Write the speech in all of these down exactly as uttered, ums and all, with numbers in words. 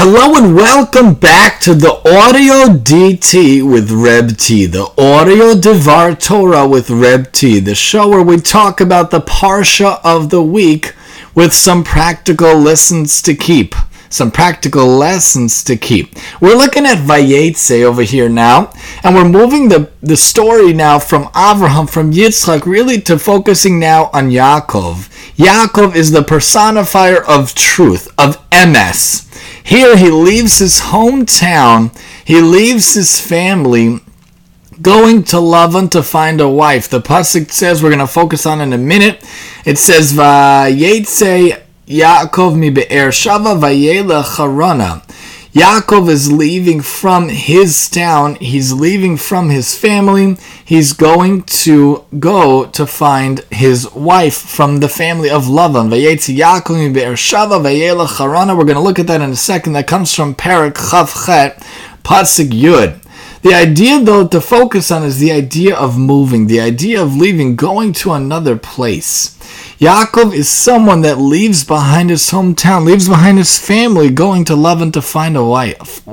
Hello and welcome back to the Audio D T with Reb T, the Audio Devar Torah with Reb T, the show where we talk about the Parsha of the week with some practical lessons to keep. Some practical lessons to keep. We're looking at Vayetze over here now, and we're moving the, the story now from Avraham, from Yitzchak, really to focusing now on Yaakov. Yaakov is the personifier of truth, of M S. Here he leaves his hometown, he leaves his family, going to Lavan to find a wife. The pasuk says, we're going to focus on in a minute, it says, Vayetze Yaakov mi be'er shava vayelech harana. Yaakov is leaving from his town, he's leaving from his family, he's going to go to find his wife from the family of Lavan. Vayetze Yaakov mi be'er shava vayelech harana. We're going to look at that in a second. That comes from Perek Chav Chet, pasuk Yud. The idea, though, to focus on is the idea of moving, the idea of leaving, going to another place. Yaakov is someone that leaves behind his hometown, leaves behind his family, going to Lavan to find a wife.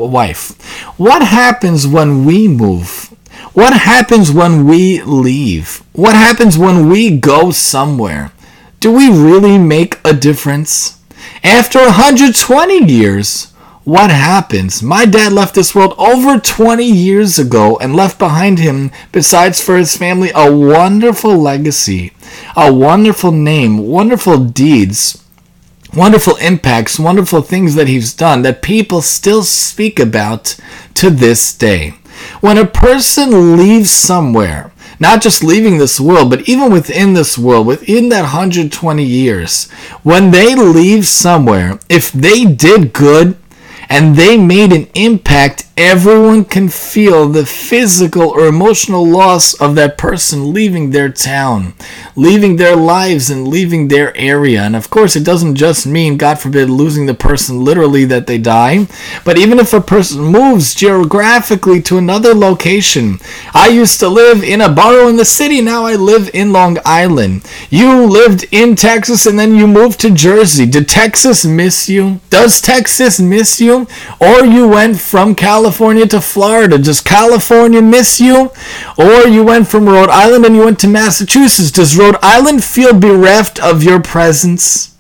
What happens when we move? What happens when we leave? What happens when we go somewhere? Do we really make a difference? After one hundred twenty years, what happens? My dad left this world over twenty years ago and left behind him, besides for his family, a wonderful legacy, a wonderful name, wonderful deeds, wonderful impacts, wonderful things that he's done that people still speak about to this day. When a person leaves somewhere, not just leaving this world, but even within this world, within that one hundred twenty years, when they leave somewhere, if they did good, and they made an impact, everyone can feel the physical or emotional loss of that person leaving their town, leaving their lives and leaving their area. And of course, it doesn't just mean, God forbid, losing the person literally that they die, but even if a person moves geographically to another location. I used to live in a borough in the city, now I live in Long Island. You lived in Texas and then you moved to Jersey. Did Texas miss you? Does Texas miss you? Or you went from California to Florida. Does California miss you? Or you went from Rhode Island and you went to Massachusetts. Does Rhode Island feel bereft of your presence?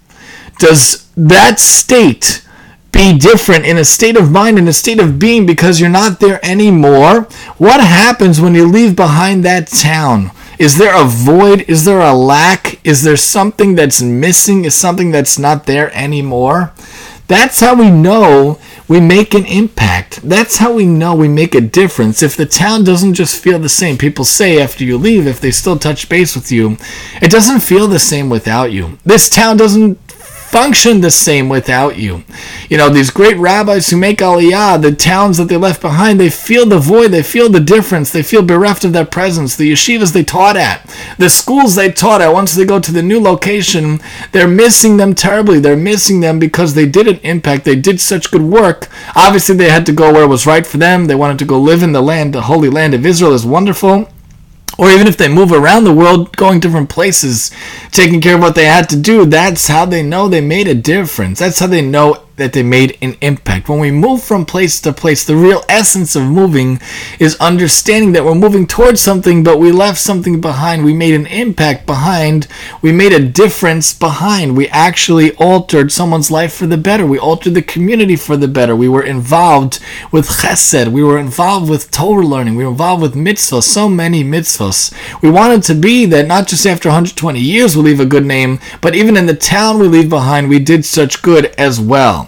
Does that state be different in a state of mind, in a state of being, because you're not there anymore? What happens when you leave behind that town? Is there a void? Is there a lack? Is there something that's missing? Is something that's not there anymore? That's how we know we make an impact. That's how we know we make a difference. If the town doesn't just feel the same, people say after you leave, if they still touch base with you, it doesn't feel the same without you. This town doesn't function the same without you. You know, these great rabbis who make aliyah, the towns that they left behind, they feel the void, they feel the difference, they feel bereft of their presence. The yeshivas they taught at, the schools they taught at, once they go to the new location, they're missing them terribly. They're missing them because they did an impact, they did such good work. Obviously they had to go where it was right for them. They wanted to go live in the land, the holy land of Israel is wonderful. Or even if they move around the world, going different places, taking care of what they had to do, that's how they know they made a difference. That's how they know that they made an impact. When we move from place to place, the real essence of moving is understanding that we're moving towards something, but we left something behind. We made an impact behind. We made a difference behind. We actually altered someone's life for the better. We altered the community for the better. We were involved with chesed. We were involved with Torah learning. We were involved with mitzvahs, so many mitzvahs. We wanted to be that not just after one hundred twenty years we leave a good name, but even in the town we leave behind, we did such good as well.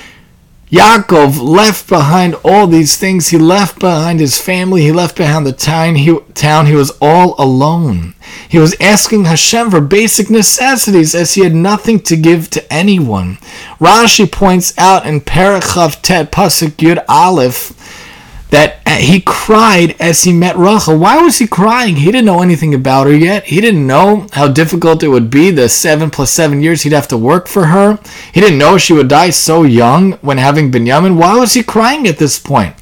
Yaakov left behind all these things. He left behind his family. He left behind the town. He, town. He was all alone. He was asking Hashem for basic necessities as he had nothing to give to anyone. Rashi points out in Perek Chav Tet, pasuk Yud Aleph, that he cried as he met Rachel. Why was he crying? He didn't know anything about her yet. He didn't know how difficult it would be, the seven plus seven years he'd have to work for her. He didn't know she would die so young when having Binyamin. Why was he crying at this point?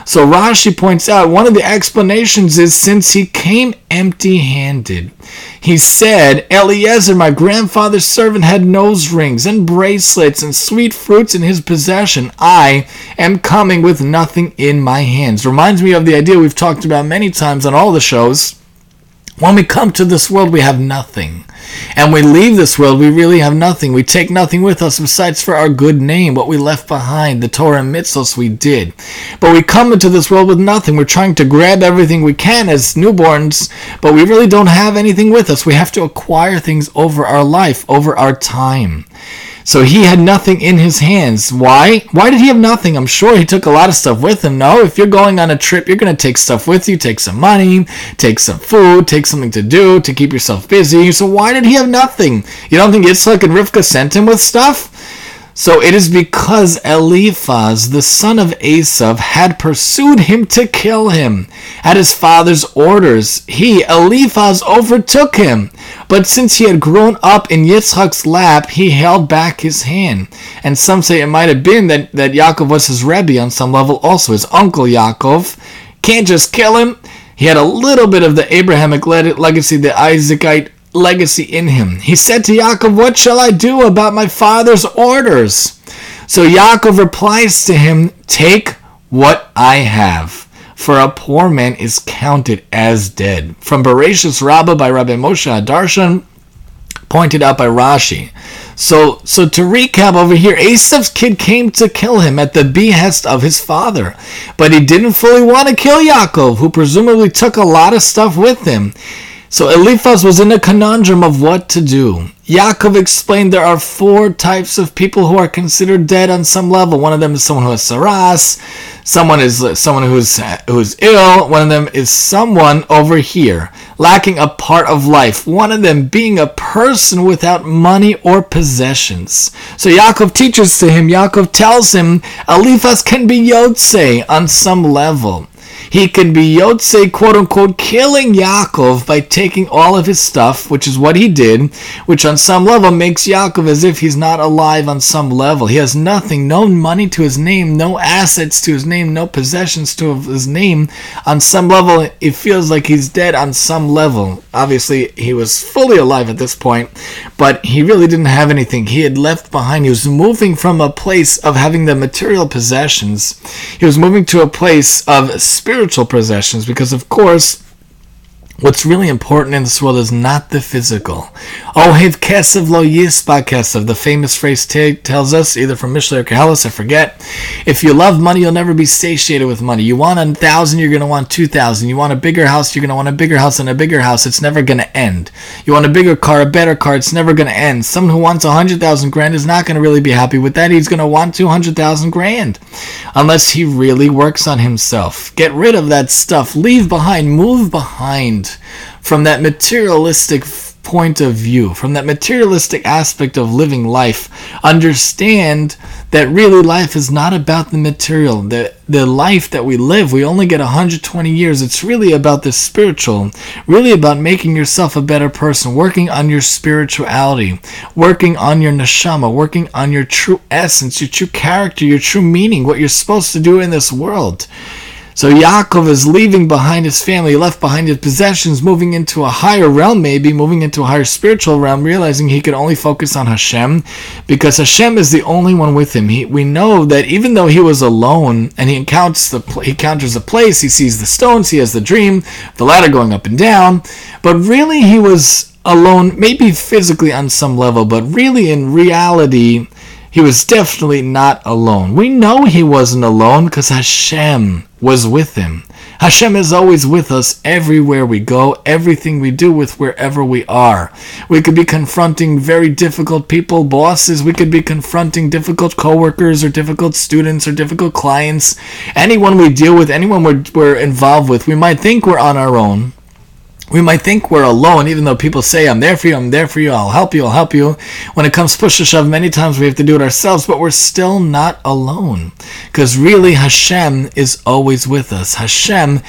So Rashi points out one of the explanations is since he came empty-handed. He said, Eliezer, my grandfather's servant, had nose rings and bracelets and sweet fruits in his possession. I am coming with nothing in my hands. Reminds me of the idea we've talked about many times on all the shows. When we come to this world, we have nothing. And we leave this world, we really have nothing. We take nothing with us besides for our good name, what we left behind, the Torah and mitzvos we did. But we come into this world with nothing. We're trying to grab everything we can as newborns, but we really don't have anything with us. We have to acquire things over our life, over our time. So he had nothing in his hands. Why? Why did he have nothing? I'm sure he took a lot of stuff with him. No, if you're going on a trip, you're going to take stuff with you. Take some money, take some food, take something to do to keep yourself busy. So why did he have nothing? You don't think Yitzchak and Rivka sent him with stuff? So it is because Eliphaz, the son of Esav, had pursued him to kill him. At his father's orders, he, Eliphaz, overtook him. But since he had grown up in Yitzchak's lap, he held back his hand. And some say it might have been that, that Yaakov was his Rebbe on some level, also his uncle Yaakov. Can't just kill him. He had a little bit of the Abrahamic legacy, the Isaacite legacy in him. He said to Yaakov, what shall I do about my father's orders? So Yaakov replies to him, take what I have, for a poor man is counted as dead. From Bereshis Rabbah by Rabbi Moshe Adarshan, pointed out by Rashi. So, so to recap over here, Esav's kid came to kill him at the behest of his father, but he didn't fully want to kill Yaakov, who presumably took a lot of stuff with him. So Eliphaz was in a conundrum of what to do. Yaakov explained there are four types of people who are considered dead on some level. One of them is someone who has saras, someone is someone who's who's ill, one of them is someone over here, lacking a part of life, one of them being a person without money or possessions. So Yaakov teaches to him, Yaakov tells him, Eliphaz can be Yotzei on some level. He can be Yotzei, quote-unquote, killing Yaakov by taking all of his stuff, which is what he did, which on some level makes Yaakov as if he's not alive on some level. He has nothing, no money to his name, no assets to his name, no possessions to his name. On some level, it feels like he's dead on some level. Obviously, he was fully alive at this point, but he really didn't have anything. He had left behind. He was moving from a place of having the material possessions. He was moving to a place of spiritual spiritual possessions, because of course what's really important in this world is not the physical. Ohev kesev lo yispa kesev. The famous phrase t- tells us, either from Mishlei or Koheles, I forget, if you love money, you'll never be satiated with money. You want a thousand, you're going to want two thousand. You want a bigger house, you're going to want a bigger house and a bigger house. It's never going to end. You want a bigger car, a better car, it's never going to end. Someone who wants a hundred thousand grand is not going to really be happy with that. He's going to want two hundred thousand grand unless he really works on himself. Get rid of that stuff. Leave behind, move behind from that materialistic point of view, from that materialistic aspect of living life. Understand that really life is not about the material. The, the life that we live, we only get one hundred twenty years. It's really about the spiritual, really about making yourself a better person, working on your spirituality, working on your neshama, working on your true essence, your true character, your true meaning, what you're supposed to do in this world. So Yaakov is leaving behind his family, left behind his possessions, moving into a higher realm, maybe, moving into a higher spiritual realm, realizing he could only focus on Hashem, because Hashem is the only one with him. He, we know that even though he was alone, and he encounters the he encounters the place, he sees the stones, he has the dream, the ladder going up and down, but really he was alone, maybe physically on some level, but really in reality, he was definitely not alone. We know he wasn't alone because Hashem was with him. Hashem is always with us everywhere we go, everything we do, with wherever we are. We could be confronting very difficult people, bosses. We could be confronting difficult coworkers or difficult students or difficult clients. Anyone we deal with, anyone we're, we're involved with, we might think we're on our own. We might think we're alone, even though people say, I'm there for you, I'm there for you, I'll help you, I'll help you. When it comes push to shove, many times we have to do it ourselves, but we're still not alone. Because really, Hashem is always with us. Hashem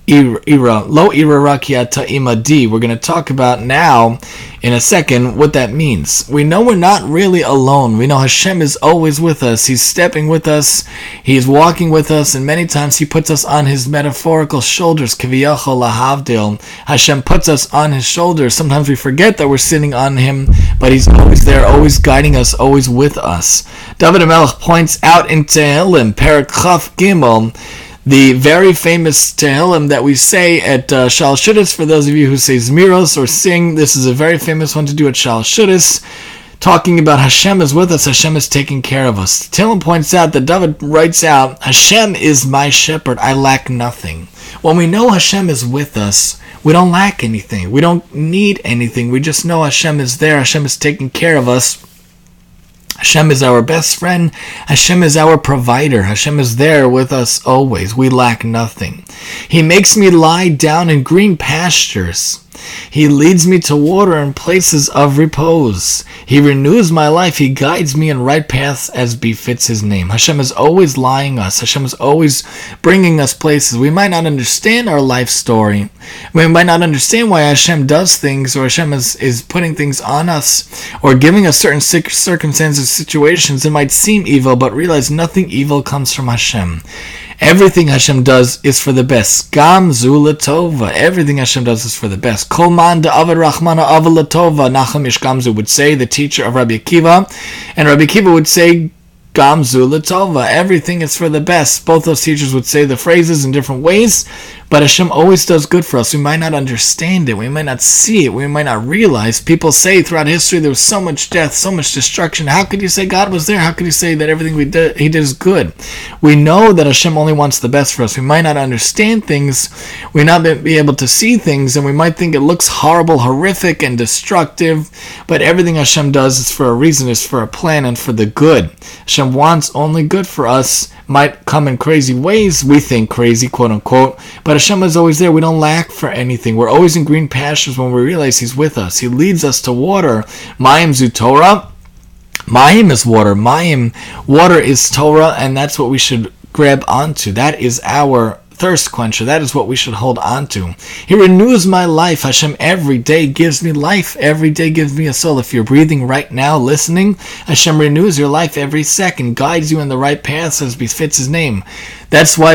ira, lo ira rakiata imadi. We're going to talk about now in a second what that means. We know we're not really alone. We know Hashem is always with us. He's stepping with us. He's walking with us, and many times He puts us on His metaphorical shoulders. Kiviyachol lahavdil. Hashem puts us on His shoulders. Sometimes we forget that we're sitting on Him, but He's always there, always guiding us, always with us. David HaMelech points out in Tehillim, Perek Chaf Gimel, the very famous Tehillim that we say at uh, Shal Shudis. For those of you who say Zmiros or sing, this is a very famous one to do at Shal Shudis, talking about Hashem is with us, Hashem is taking care of us. Tehillim points out that David writes out, Hashem is my shepherd, I lack nothing. When we know Hashem is with us, we don't lack anything. We don't need anything. We just know Hashem is there. Hashem is taking care of us. Hashem is our best friend. Hashem is our provider. Hashem is there with us always. We lack nothing. He makes me lie down in green pastures. He leads me to water and places of repose. He renews my life. He guides me in right paths as befits His name. Hashem is always lying us. Hashem is always bringing us places. We might not understand our life story. We might not understand why Hashem does things, or Hashem is, is putting things on us, or giving us certain circumstances, situations that might seem evil, but realize nothing evil comes from Hashem. Everything Hashem does is for the best. Gam zu l'tova. Everything Hashem does is for the best. Kol man da'avad rachmana ava l'tova. Nachum Ish Gamzu would say, the teacher of Rabbi Akiva. And Rabbi Akiva would say, Gam zu l'tova. Everything is for the best. Both those teachers would say the phrases in different ways. But Hashem always does good for us. We might not understand it. We might not see it. We might not realize. People say throughout history there was so much death, so much destruction. How could you say God was there? How could you say that everything we did, He did is good? We know that Hashem only wants the best for us. We might not understand things. We might not be able to see things, and we might think it looks horrible, horrific, and destructive. But everything Hashem does is for a reason, is for a plan, and for the good. Hashem wants only good for us. Might come in crazy ways, we think crazy, quote unquote, but Hashem is always there. We don't lack for anything. We're always in green pastures when we realize He's with us. He leads us to water. Mayim zu Torah. Mayim is water. Mayim, water is Torah, and that's what we should grab onto. That is our thirst quencher. That is what we should hold on to. He renews my life. Hashem every day gives me life. Every day gives me a soul. If you're breathing right now, listening, Hashem renews your life every second, guides you in the right paths as befits His name. That's why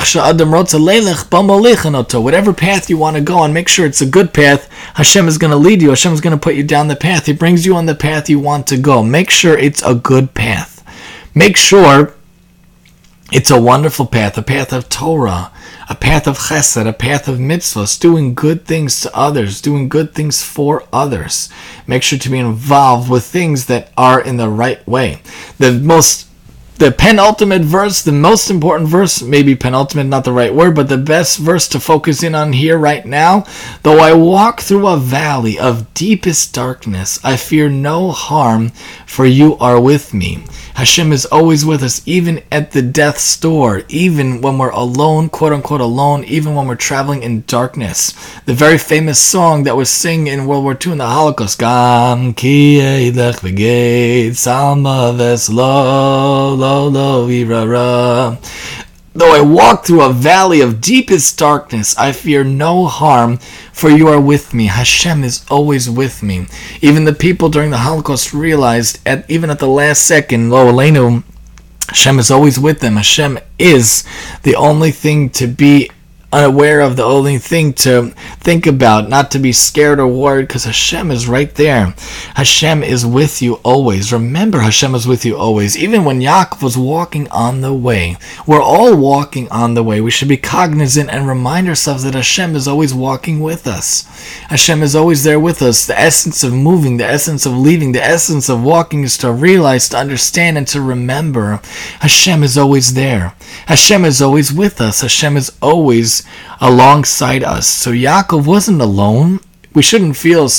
whatever path you want to go on, make sure it's a good path. Hashem is going to lead you. Hashem is going to put you down the path. He brings you on the path you want to go. Make sure it's a good path. Make sure it's a wonderful path, a path of Torah, a path of chesed, a path of mitzvahs, doing good things to others, doing good things for others. Make sure to be involved with things that are in the right way. The most The penultimate verse, the most important verse, maybe penultimate, not the right word, but the best verse to focus in on here right now. Though I walk through a valley of deepest darkness, I fear no harm, for you are with me. Hashem is always with us, even at the death's door, even when we're alone, quote unquote alone, even when we're traveling in darkness. The very famous song that was sung in World War Two in the Holocaust, Gam ki eilech v'geit salma veslo lo lo irara. Though I walk through a valley of deepest darkness, I fear no harm, for you are with me. Hashem is always with me. Even the people during the Holocaust realized, at even at the last second, Lo Aleinu, Hashem is always with them. Hashem is the only thing to be unaware of, the only thing to think about, not to be scared or worried, because Hashem is right there. Hashem is with you always. Remember, Hashem is with you always. Even when Yaakov was walking on the way, we're all walking on the way. We should be cognizant and remind ourselves that Hashem is always walking with us. Hashem is always there with us. The essence of moving, the essence of leaving, the essence of walking is to realize, to understand, and to remember Hashem is always there. Hashem is always with us. Hashem is always alongside us. So Yaakov wasn't alone. We shouldn't feel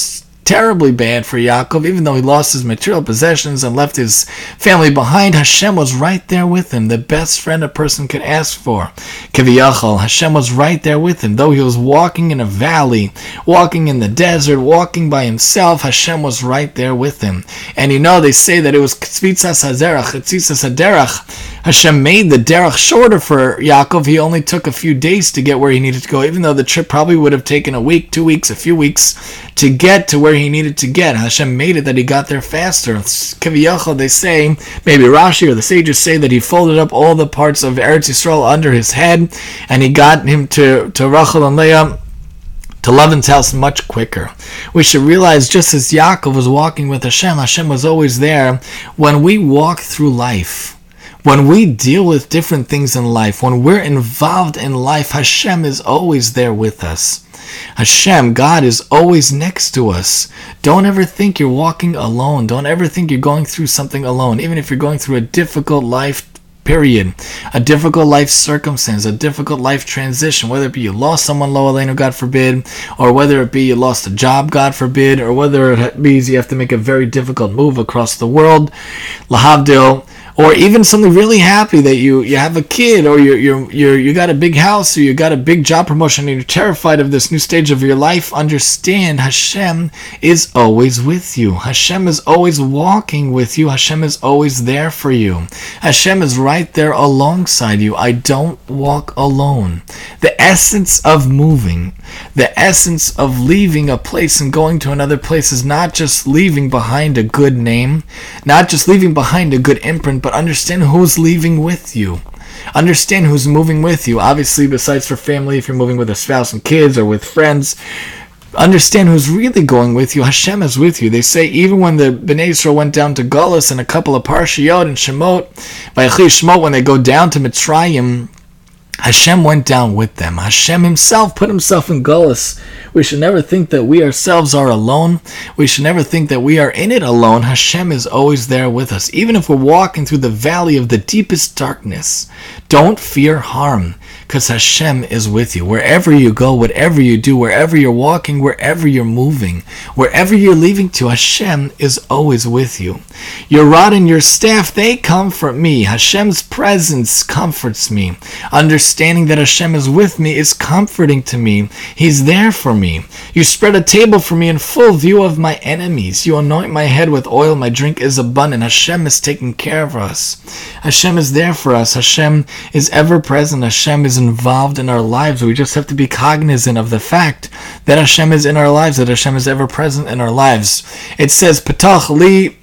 terribly bad for Yaakov, even though he lost his material possessions and left his family behind. Hashem was right there with him, the best friend a person could ask for. Kiviyachol, Hashem was right there with him. Though he was walking in a valley, walking in the desert, walking by himself, Hashem was right there with him. And you know, they say that it was Ktzitzas HaZerach, Ktzitzas HaDerach. Hashem made the derech shorter for Yaakov. He only took a few days to get where he needed to go, even though the trip probably would have taken a week, two weeks, a few weeks to get to where he needed to get. Hashem made it that he got there faster. Kiviyachol, they say, maybe Rashi or the sages say that he folded up all the parts of Eretz Yisrael under his head, and he got him to, to Rachel and Leah, to Lavan's house much quicker. We should realize, just as Yaakov was walking with Hashem, Hashem was always there. When we walk through life, when we deal with different things in life, when we're involved in life, Hashem is always there with us. Hashem, God, is always next to us. Don't ever think you're walking alone. Don't ever think you're going through something alone. Even if you're going through a difficult life period, a difficult life circumstance, a difficult life transition, whether it be you lost someone, lo aleinu, God forbid, or whether it be you lost a job, God forbid, or whether it be you have to make a very difficult move across the world, lahavdil, or even something really happy that you, you have a kid, or you you you you got a big house, or you got a big job promotion, and you're terrified of this new stage of your life. Understand, Hashem is always with you. Hashem is always walking with you. Hashem is always there for you. Hashem is right there alongside you. I don't walk alone. The essence of moving, the essence of leaving a place and going to another place is not just leaving behind a good name, not just leaving behind a good imprint, but understand who's leaving with you. Understand who's moving with you. Obviously, besides for family, if you're moving with a spouse and kids or with friends, understand who's really going with you. Hashem is with you. They say even when the Bnei Yisrael went down to Golus and a couple of Parshiyot and Shemot, Vayechi Shemot, when they go down to Mitzrayim, Hashem went down with them. Hashem himself put himself in Golus. We should never think that we ourselves are alone. We should never think that we are in it alone. Hashem is always there with us. Even if we're walking through the valley of the deepest darkness, don't fear harm, because Hashem is with you. Wherever you go, whatever you do, wherever you're walking, wherever you're moving, wherever you're leaving to, Hashem is always with you. Your rod and your staff, they comfort me. Hashem's presence comforts me. Understanding that Hashem is with me is comforting to me. He's there for me. You spread a table for me in full view of my enemies. You anoint my head with oil. My drink is abundant. Hashem is taking care of us. Hashem is there for us. Hashem is ever present. Hashem is involved in our lives. We just have to be cognizant of the fact that Hashem is in our lives, that Hashem is ever present in our lives. It says, Patach li,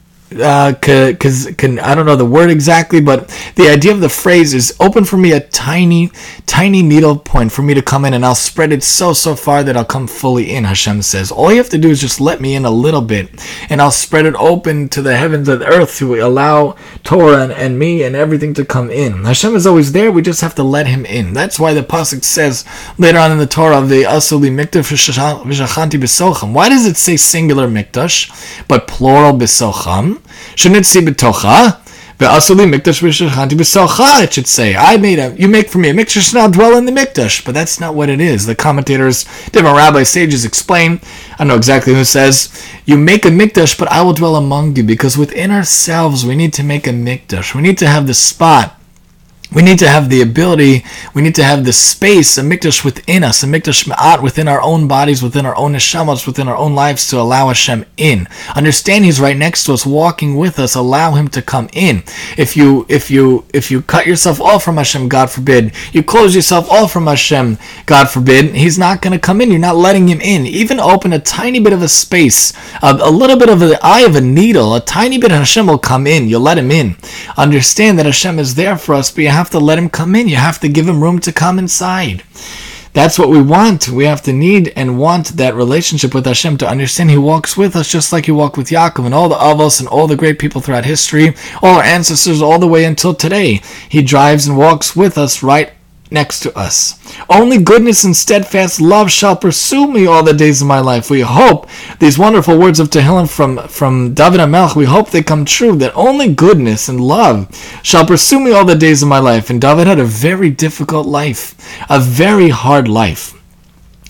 because uh, I don't know the word exactly, but the idea of the phrase is, open for me a tiny, tiny needle point for me to come in, and I'll spread it so, so far that I'll come fully in, Hashem says. All you have to do is just let me in a little bit, and I'll spread it open to the heavens and the earth to allow Torah and, and me and everything to come in. Hashem is always there. We just have to let him in. That's why the pasuk says later on in the Torah, Ve'asu li mikdash v'shachanti b'socham. Why does it say singular mikdash, but plural b'socham? Shouldn't it say b'tocha? Ve'asu li mikdash v'shachanti b'socha, it should say. I made a, you make for me a mikdash, and I'll dwell in the mikdash. But that's not what it is. The commentators, different rabbi sages explain, I don't know exactly who says, you make a mikdash, but I will dwell among you. Because within ourselves, we need to make a mikdash. We need to have the spot. We need to have the ability, we need to have the space, a mikdash within us, a mikdash ma'at within our own bodies, within our own neshamas, within our own lives, to allow Hashem in. Understand He's right next to us, walking with us. Allow Him to come in. If you if you if you cut yourself off from Hashem, God forbid, you close yourself off from Hashem, God forbid, He's not going to come in. You're not letting Him in. Even open a tiny bit of a space, a, a little bit of the eye of a needle, a tiny bit of Hashem will come in. You'll let Him in. Understand that Hashem is there for us, but you have to let Him come in. You have to give Him room to come inside. That's what we want. We have to need and want that relationship with Hashem to understand He walks with us just like He walked with Yaakov and all the Avos and all the great people throughout history, all our ancestors all the way until today. He drives and walks with us right next to us. Only goodness and steadfast love shall pursue me all the days of my life. We hope these wonderful words of Tehillim from, from David HaMelech, we hope they come true, that only goodness and love shall pursue me all the days of my life. And David had a very difficult life, a very hard life.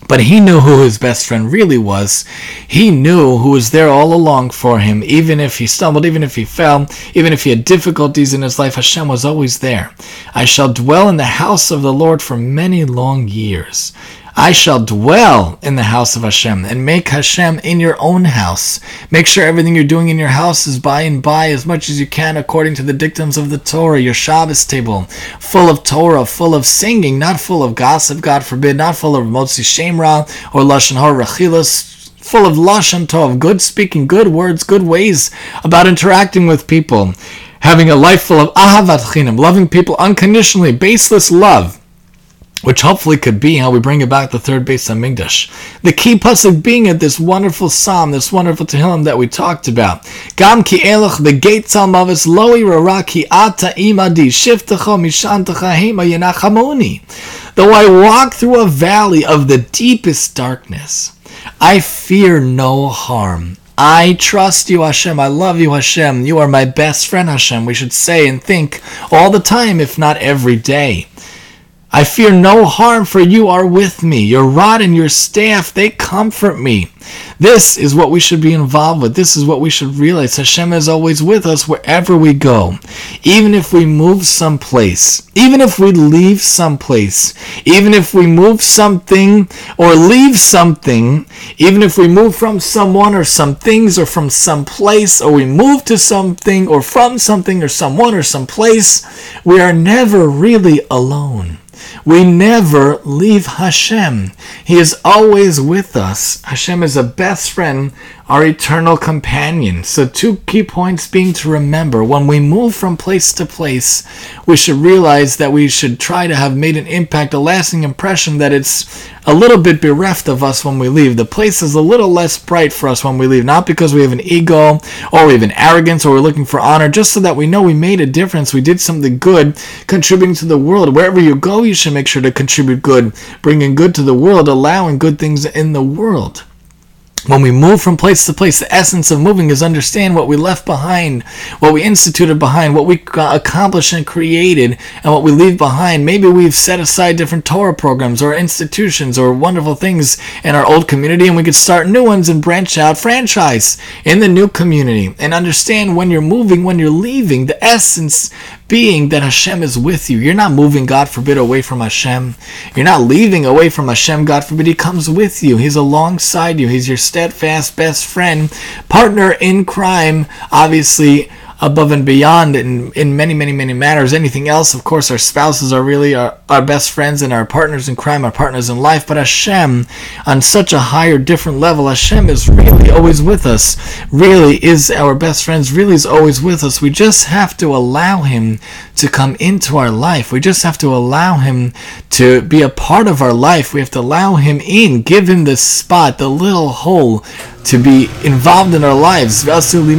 But he knew who his best friend really was. He knew who was there all along for him. Even if he stumbled, even if he fell, even if he had difficulties in his life, Hashem was always there. I shall dwell in the house of the Lord for many long years. I shall dwell in the house of Hashem, and make Hashem in your own house. Make sure everything you're doing in your house is by and by as much as you can according to the dictums of the Torah, your Shabbos table, full of Torah, full of singing, not full of gossip, God forbid, not full of Motzi Shem Ra or Lashon Hara Rechilas, full of Lashon Tov, good speaking, good words, good ways about interacting with people, having a life full of Ahavat Chinam, loving people unconditionally, baseless love, which hopefully could be how we bring about the third Beis Hamikdash. The key pasuk being at this wonderful psalm, this wonderful Tehillim that we talked about. Gam ki elach begeit salmavis lo irara ki ata imadi shiftecha mishantecha hema yenachamoni. Though I walk through a valley of the deepest darkness, I fear no harm. I trust you, Hashem. I love you, Hashem. You are my best friend, Hashem. We should say and think all the time, if not every day. I fear no harm, for you are with me. Your rod and your staff, they comfort me. This is what we should be involved with. This is what we should realize. Hashem is always with us wherever we go. Even if we move someplace, even if we leave someplace, even if we move something or leave something, even if we move from someone or some things or from some place, or we move to something or from something or someone or some place, we are never really alone. We never leave Hashem. He is always with us. Hashem is a best friend, our eternal companion. So two key points being to remember. When we move from place to place, we should realize that we should try to have made an impact, a lasting impression, that it's a little bit bereft of us when we leave. The place is a little less bright for us when we leave, not because we have an ego or we have an arrogance or we're looking for honor, just so that we know we made a difference, we did something good, contributing to the world. Wherever you go, you should make sure to contribute good, bringing good to the world, allowing good things in the world. When we move from place to place, the essence of moving is understand what we left behind, what we instituted behind, what we accomplished and created, and what we leave behind. Maybe we've set aside different Torah programs or institutions or wonderful things in our old community, and we could start new ones and branch out, franchise in the new community. And understand when you're moving, when you're leaving, the essence being that Hashem is with you. You're not moving, God forbid, away from Hashem. You're not leaving away from Hashem, God forbid. He comes with you. He's alongside you. He's your steadfast best friend, partner in crime, obviously above and beyond in, in many, many, many matters. Anything else, of course, our spouses are really our, our best friends and our partners in crime, our partners in life. But Hashem, on such a higher, different level, Hashem is really always with us, really is our best friends, really is always with us. We just have to allow Him to come into our life. We just have to allow Him to be a part of our life. We have to allow Him in, give Him the spot, the little hole, to be involved in our lives. Within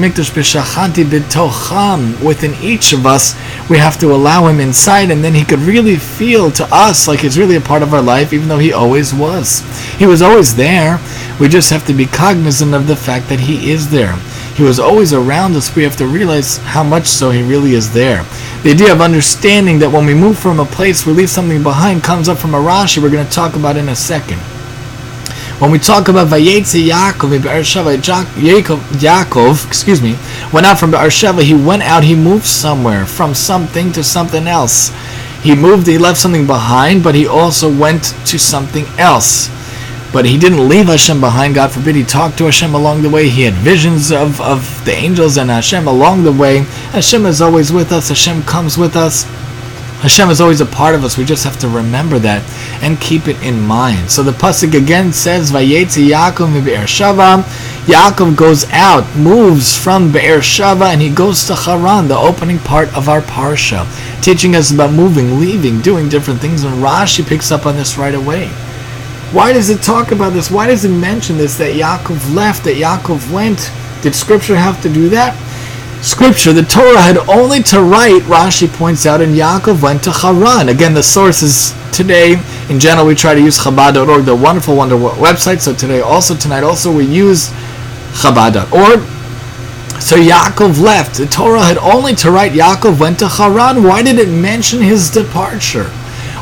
each of us, we have to allow Him inside, and then He could really feel to us like He's really a part of our life, even though He always was. He was always there. We just have to be cognizant of the fact that He is there. He was always around us. We have to realize how much so He really is there. The idea of understanding that when we move from a place, we leave something behind, comes up from a Rashi we're going to talk about in a second. When we talk about Vayetzi Yaakov, Yaakov, Yaakov, excuse me, went out from Beersheba, he went out, he moved somewhere, from something to something else. He moved, he left something behind, but he also went to something else. But he didn't leave Hashem behind, God forbid. He talked to Hashem along the way. He had visions of, of the angels and Hashem along the way. Hashem is always with us. Hashem comes with us. Hashem is always a part of us. We just have to remember that and keep it in mind. So the pasuk again says, Vayetzi Yaakov mi Beersheva. Yaakov goes out, moves from Beersheva, and he goes to Haran, the opening part of our parsha, teaching us about moving, leaving, doing different things. And Rashi picks up on this right away. Why does it talk about this? Why does it mention this, that Yaakov left, that Yaakov went? Did Scripture have to do that? Scripture, the Torah had only to write, Rashi points out, and Yaakov went to Haran. Again, the source is today. In general, we try to use Chabad dot org, the wonderful, wonderful website. So today, also tonight, also we use Chabad dot org. So Yaakov left. The Torah had only to write Yaakov went to Haran. Why did it mention his departure?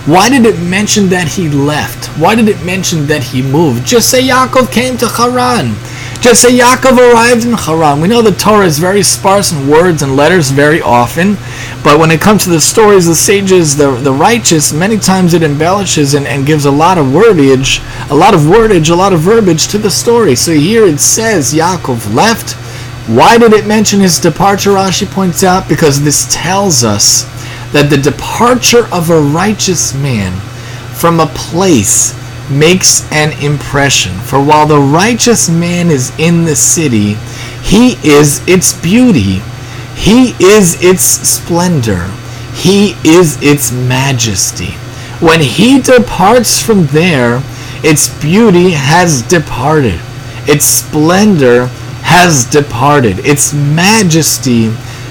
Why did it mention that he left? Why did it mention that he moved? Just say Yaakov came to Haran. Just say Yaakov arrived in Haran. We know the Torah is very sparse in words and letters very often, but when it comes to the stories, the sages, the, the righteous, many times it embellishes and, and gives a lot of wordage, a lot of wordage, a lot of verbiage to the story. So here it says Yaakov left. Why did it mention his departure? Rashi points out, because this tells us that the departure of a righteous man from a place makes an impression. For while the righteous man is in the city, he is its beauty, he is its splendor, he is its majesty. When he departs from there, its beauty has departed, its splendor has departed, its majesty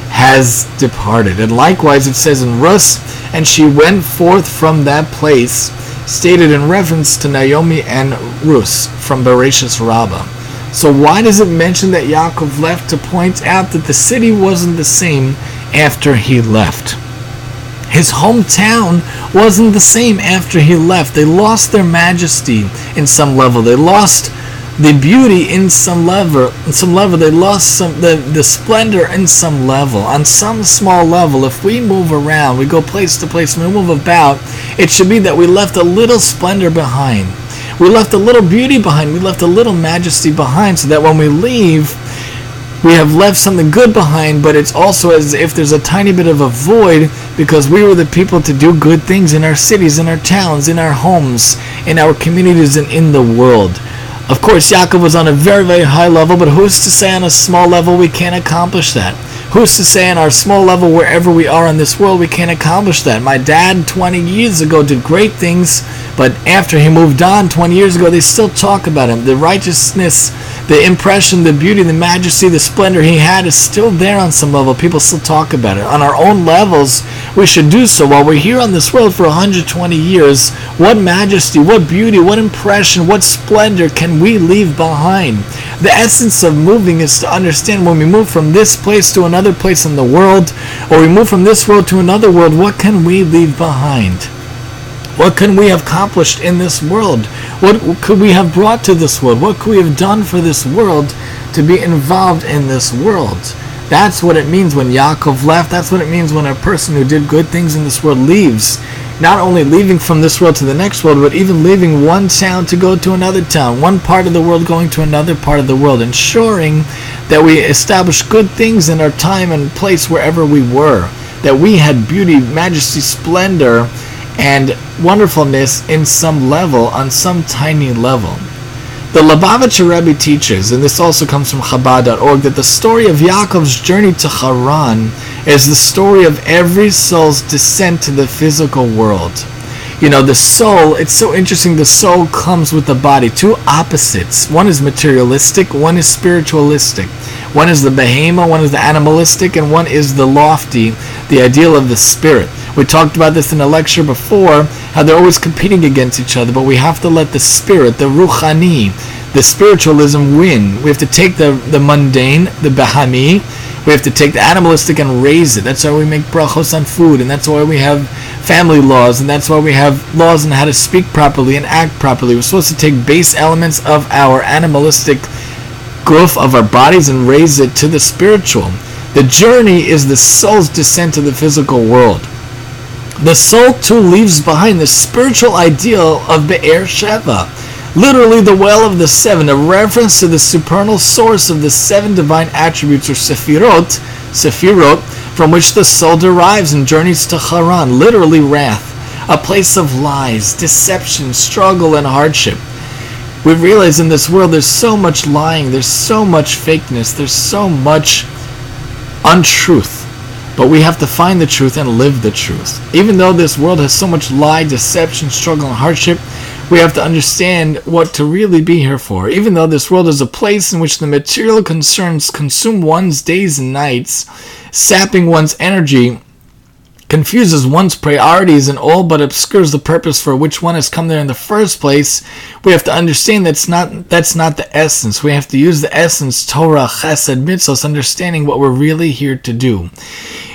has departed. And likewise it says in Rus, and she went forth from that place, stated in reference to Naomi and Rus from Bereshis Rabbah. So why does it mention that Yaakov left? To point out that the city wasn't the same after he left. His hometown wasn't the same after he left. They lost their majesty in some level. They lost the beauty in some level. In some level, they lost some the, the splendor in some level. On some small level, if we move around, we go place to place, and we move about, it should be that we left a little splendor behind. We left a little beauty behind. We left a little majesty behind, so that when we leave, we have left something good behind, but it's also as if there's a tiny bit of a void, because we were the people to do good things in our cities, in our towns, in our homes, in our communities, and in the world. Of course, Yaakov was on a very, very high level, but who's to say on a small level we can't accomplish that? Who's to say on our small level, wherever we are in this world, we can't accomplish that? My dad, twenty years ago, did great things, but after he moved on, twenty years ago, they still talk about him. The righteousness, the impression, the beauty, the majesty, the splendor he had is still there on some level. People still talk about it. On our own levels, we should do so. While we're here on this world for one hundred twenty years, what majesty, what beauty, what impression, what splendor can we leave behind? The essence of moving is to understand when we move from this place to another place in the world, or we move from this world to another world, what can we leave behind? What can we have accomplished in this world? What could we have brought to this world? What could we have done for this world to be involved in this world? That's what it means when Yaakov left. That's what it means when a person who did good things in this world leaves. Not only leaving from this world to the next world, but even leaving one town to go to another town, one part of the world going to another part of the world, ensuring that we establish good things in our time and place wherever we were, that we had beauty, majesty, splendor, and wonderfulness in some level, on some tiny level. The Lubavitcher Rebbe teaches, and this also comes from Chabad dot org, that the story of Yaakov's journey to Haran is the story of every soul's descent to the physical world. You know, the soul, it's so interesting, the soul comes with the body, two opposites. One is materialistic, one is spiritualistic. One is the behemoth, one is the animalistic, and one is the lofty, the ideal of the spirit. We talked about this in a lecture before, how they're always competing against each other, but we have to let the spirit, the ruchani, the spiritualism win. We have to take the, the mundane, the bahami, we have to take the animalistic and raise it. That's why we make brachos on food, and that's why we have family laws, and that's why we have laws on how to speak properly and act properly. We're supposed to take base elements of our animalistic growth of our bodies and raise it to the spiritual. The journey is the soul's descent to the physical world. The soul too leaves behind the spiritual ideal of Be'er Sheva, literally the well of the seven, a reference to the supernal source of the seven divine attributes, or Sefirot, Sefirot, from which the soul derives and journeys to Haran, literally wrath, a place of lies, deception, struggle, and hardship. We realize in this world there's so much lying, there's so much fakeness, there's so much untruth. But we have to find the truth and live the truth. Even though this world has so much lie, deception, struggle, and hardship, we have to understand what to really be here for. Even though this world is a place in which the material concerns consume one's days and nights, sapping one's energy, confuses one's priorities, and all but obscures the purpose for which one has come there in the first place, we have to understand that's not that's not the essence. We have to use the essence, Torah, Chesed, Mitzvos, understanding what we're really here to do.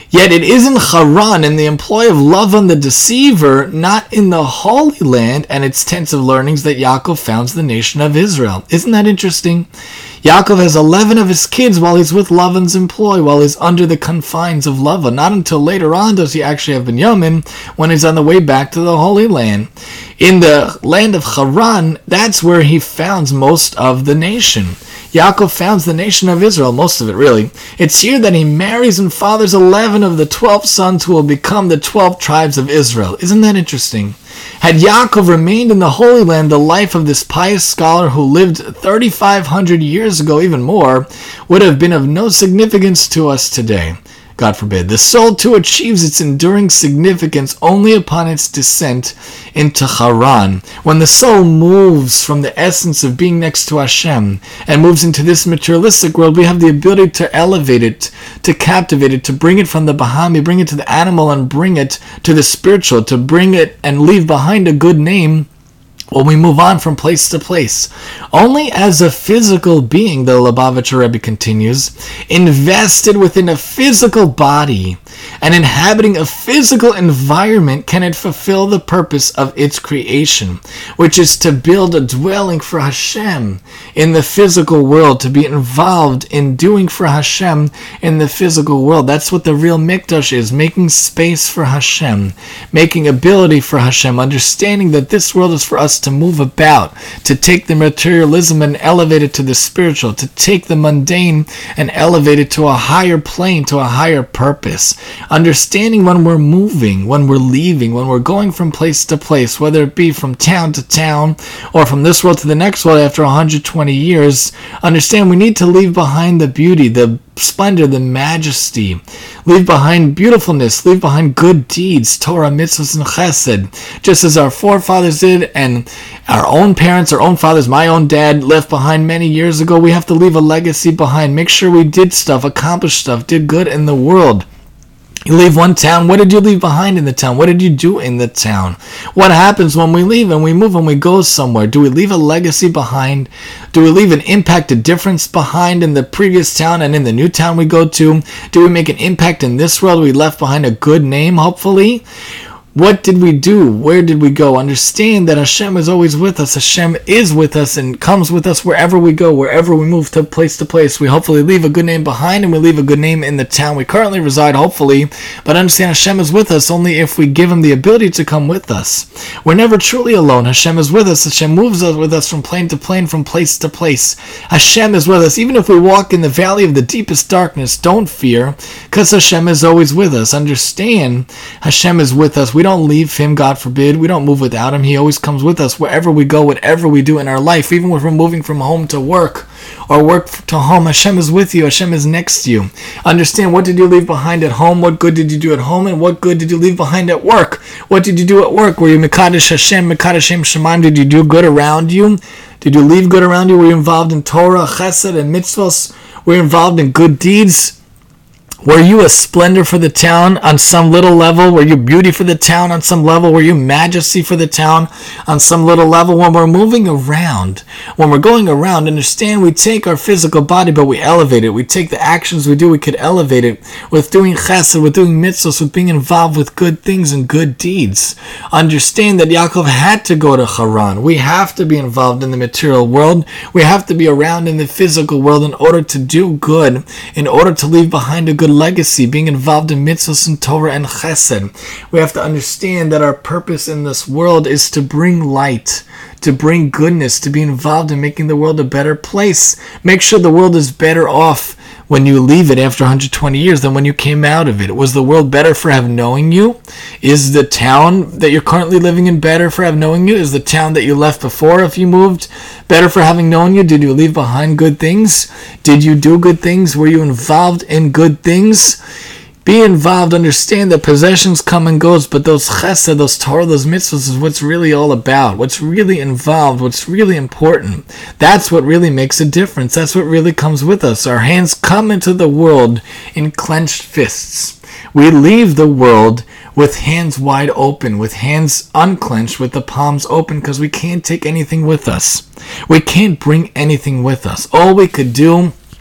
Yet it is in Haran, in the employ of Lavan the deceiver, not in the Holy Land and its tents of learnings, that Yaakov founds the nation of Israel. Isn't that interesting? Yaakov has eleven of his kids while he's with Lavan's employ, while he's under the confines of Lavan. Not until later on does he actually have Binyamin, when he's on the way back to the Holy Land. In the land of Haran, that's where he founds most of the nation. Yaakov founds the nation of Israel, most of it really. It's here that he marries and fathers eleven of the twelve sons who will become the twelve tribes of Israel. Isn't that interesting? Had Yaakov remained in the Holy Land, the life of this pious scholar who lived thirty-five hundred years ago, even more, would have been of no significance to us today. God forbid. The soul too achieves its enduring significance only upon its descent into Haran. When the soul moves from the essence of being next to Hashem and moves into this materialistic world, we have the ability to elevate it, to captivate it, to bring it from the Bahami, bring it to the animal, and bring it to the spiritual, to bring it and leave behind a good name when we move on from place to place. Only as a physical being, the Lubavitcher Rebbe continues, invested within a physical body and inhabiting a physical environment, can it fulfill the purpose of its creation, which is to build a dwelling for Hashem in the physical world, to be involved in doing for Hashem in the physical world. That's what the real Mikdash is, making space for Hashem, making ability for Hashem, understanding that this world is for us to move about, to take the materialism and elevate it to the spiritual, to take the mundane and elevate it to a higher plane, to a higher purpose. Understanding when we're moving, when we're leaving, when we're going from place to place, whether it be from town to town or from this world to the next world after one hundred twenty years, understand we need to leave behind the beauty, the splendor, the majesty. Leave behind beautifulness, leave behind good deeds, Torah, mitzvahs, and chesed, just as our forefathers did and our own parents, our own fathers, my own dad left behind many years ago. We have to leave a legacy behind. Make sure we did stuff, accomplished stuff, did good in the world. You leave one town, what did you leave behind in the town? What did you do in the town? What happens when we leave and we move and we go somewhere? Do we leave a legacy behind? Do we leave an impact, a difference behind in the previous town and in the new town we go to? Do we make an impact in this world? We left behind a good name, hopefully? What did we do? Where did we go? Understand that Hashem is always with us. Hashem is with us and comes with us wherever we go, wherever we move to place to place. We hopefully leave a good name behind, and we leave a good name in the town we currently reside, hopefully. But understand Hashem is with us only if we give Him the ability to come with us. We're never truly alone. Hashem is with us. Hashem moves us with us from plane to plane, from place to place. Hashem is with us. Even if we walk in the valley of the deepest darkness, don't fear, because Hashem is always with us. Understand Hashem is with us. We don't leave Him, God forbid. We don't move without Him. He always comes with us wherever we go, whatever we do in our life. Even if we're moving from home to work or work to home, Hashem is with you. Hashem is next to you. Understand, what did you leave behind at home? What good did you do at home? And what good did you leave behind at work? What did you do at work? Were you Mekadesh Hashem, Mekadesh Shem Shemaim? Did you do good around you? Did you leave good around you? Were you involved in Torah, Chesed, and Mitzvos? Were you involved in good deeds? Were you a splendor for the town on some little level? Were you beauty for the town on some level? Were you majesty for the town on some little level? When we're moving around, when we're going around, understand we take our physical body, but we elevate it. We take the actions we do, we could elevate it with doing chesed, with doing mitzvahs, with being involved with good things and good deeds. Understand that Yaakov had to go to Haran. We have to be involved in the material world. We have to be around in the physical world in order to do good, in order to leave behind a good legacy, being involved in mitzvahs and Torah and chesed. We have to understand that our purpose in this world is to bring light, to bring goodness, to be involved in making the world a better place. Make sure the world is better off when you leave it after one hundred twenty years than when you came out of it. Was the world better for having knowing you? Is the town that you're currently living in better for having knowing you? Is the town that you left before, if you moved, better for having known you? Did you leave behind good things? Did you do good things? Were you involved in good things? Be involved. Understand that possessions come and goes, but those chesed, those Torah, those mitzvahs is what's really all about. What's really involved, what's really important. That's what really makes a difference. That's what really comes with us. Our hands come into the world in clenched fists. We leave the world with hands wide open, with hands unclenched, with the palms open, because we can't take anything with us. We can't bring anything with us. All we could do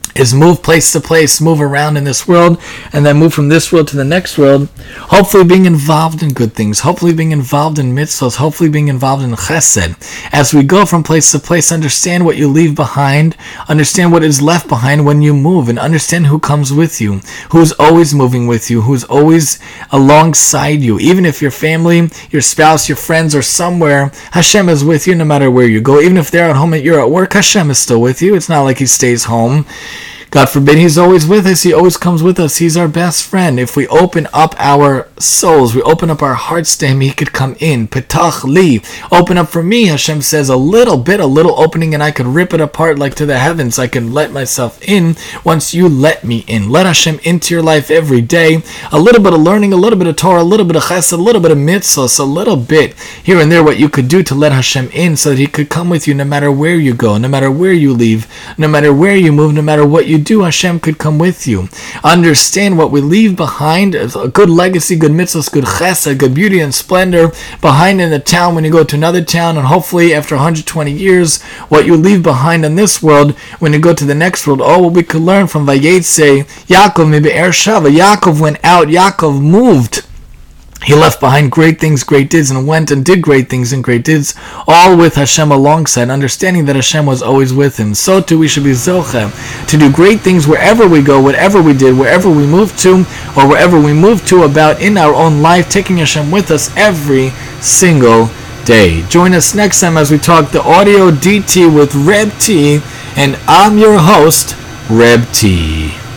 is move place to place, move around in this world, and then move from this world to the next world, hopefully being involved in good things, hopefully being involved in mitzvahs, hopefully being involved in chesed. As we go from place to place, understand what you leave behind, understand what is left behind when you move, and understand who comes with you, who's always moving with you, who's always alongside you. Even if your family, your spouse, your friends are somewhere, Hashem is with you no matter where you go. Even if they're at home and you're at work, Hashem is still with you. It's not like he stays home. God forbid, he's always with us. He always comes with us. He's our best friend. If we open up our souls, we open up our hearts to him, he could come in. Petach li. Open up for me, Hashem says, a little bit, a little opening, and I could rip it apart like to the heavens. I can let myself in once you let me in. Let Hashem into your life every day. A little bit of learning, a little bit of Torah, a little bit of chesed, a little bit of mitzvahs, a little bit here and there what you could do to let Hashem in so that he could come with you no matter where you go, no matter where you leave, no matter where you move, no matter what you do, Hashem could come with you. Understand what we leave behind, a good legacy, good mitzvahs, good chesed, good beauty and splendor behind in the town when you go to another town, and hopefully after one hundred twenty years, what you leave behind in this world when you go to the next world. Oh, what we could learn from Vayetze, Yaakov mibe'er Shava. Yaakov went out, Yaakov moved. He left behind great things, great deeds, and went and did great things and great deeds, all with Hashem alongside, understanding that Hashem was always with him. So too we should be zocheh to do great things wherever we go, whatever we did, wherever we move to, or wherever we move to about in our own life, taking Hashem with us every single day. Join us next time as we talk the Audio D T with Reb T, and I'm your host, Reb T.